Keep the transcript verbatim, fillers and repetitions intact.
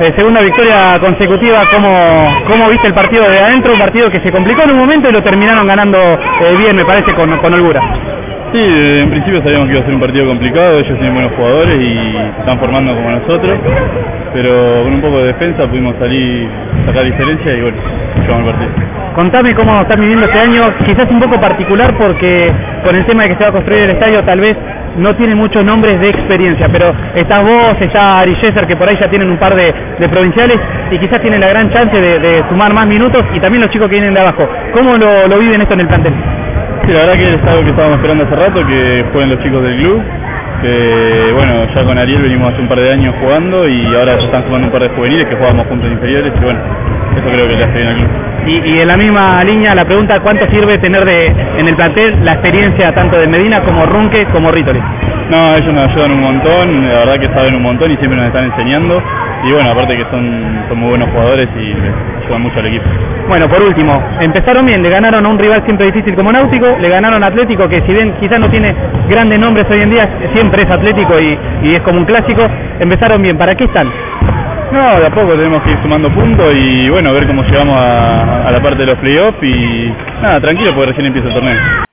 eh, segunda victoria consecutiva. ¿Cómo, ¿Cómo viste el partido de adentro? Un partido que se complicó en un momento y lo terminaron ganando eh, bien, me parece, con, con holgura. Sí, en principio sabíamos que iba a ser un partido complicado, ellos tienen buenos jugadores y se están formando como nosotros, pero con un poco de defensa pudimos salir, sacar diferencia y bueno, llevamos el partido. Contame cómo están viviendo este año, quizás un poco particular porque con el tema de que se va a construir el estadio tal vez no tiene muchos nombres de experiencia, pero estás vos, está Ari Gesser, que por ahí ya tienen un par de, de provinciales y quizás tienen la gran chance de, de sumar más minutos, y también los chicos que vienen de abajo. ¿Cómo lo, lo viven esto en el plantel? Sí, la verdad que es algo que estábamos esperando hace rato, que jueguen los chicos del club, que bueno, ya con Ariel venimos hace un par de años jugando y ahora ya están sumando un par de juveniles que jugábamos juntos en inferiores y bueno, eso creo que le hace bien al club. Y, y en la misma línea la pregunta, ¿cuánto sirve tener de, en el plantel la experiencia tanto de Medina como Runque como Ritoli? No, ellos nos ayudan un montón, la verdad que saben un montón y siempre nos están enseñando y bueno, aparte que son, son muy buenos jugadores y les ayudan mucho al equipo. Bueno, por último, empezaron bien, le ganaron a un rival siempre difícil como Náutico, le ganaron a Atlético, que si bien quizás no tiene grandes nombres hoy en día, siempre es Atlético y, y es como un clásico. Empezaron bien, ¿para qué están? No, de a poco tenemos que ir sumando puntos y bueno, ver cómo llegamos a, a la parte de los playoffs y nada, tranquilo porque recién empieza el torneo.